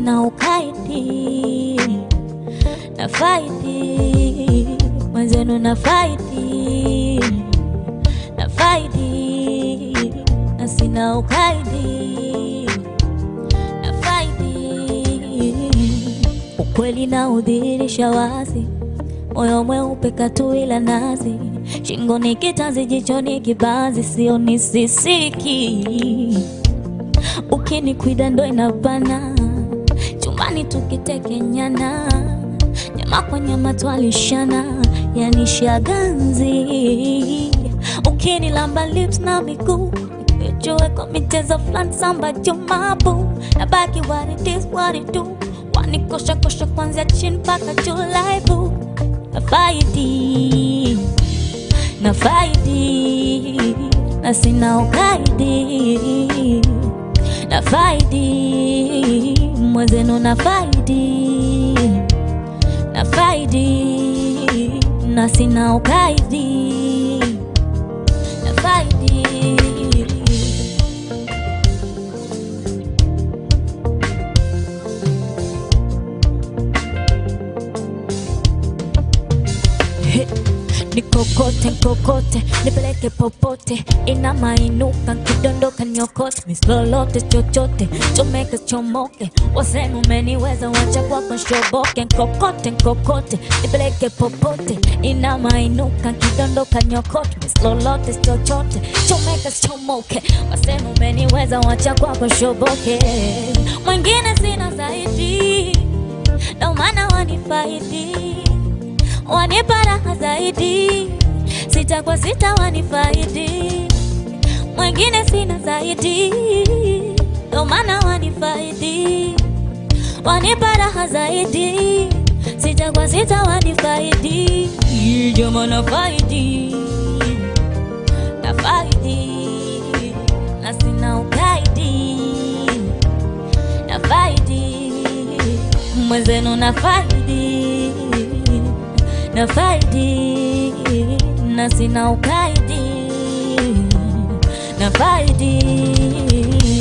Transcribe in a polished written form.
sina ukaidi. Na faidi mwenzenu, na faidi, na faidi na sina ukaidi. Na faidi ukweli na udhihirisha wazi, moyo mweupe katuila nazi, shingoni kitanzi, jichoni kibanzi, sio nisisiki. Ukinikwida ndo inabana, chumbani tukitekenyana, nyama kwa nyama twalishana, yani shaganzi. Ukinilamba lips na miguu, nijoe kwa michezo flan samba jumabu, nabaki what it is what it do, wanikosha kosha kwanzia chini mpaka Julaibu. Na faidi, na faidi na sina ukaidi. Na faidi mwenzenu, na faidi, na faidi na sina ukaidi. Na faidi nikokote nkokote, nipeleke popote, inamainuka kidondoka nyokote, mislolote chochote, chomeke chomoke, wasenu meniweza wacha kwa shoboke. Nkokote nkokote, nipeleke popote, inamainuka kidondoka nyokote, mislolote chochote, chomeke chomoke, wasenu meniweza wacha kwa shoboke. Mwingine sina zaidi, ndo maana wanifaidi, wanipa raha zaidi, sita kwa sita wanifaidi. Mwingine sina zaidi, ndo maana wanifaidi, wanipa raha zaidi, sita kwa sita wanifaidi. Jamaa na faidi, na faidi na sina ukaidi. Na faidi mwenzenu, na faidi, na faidi na sina ukaidi. Na faidi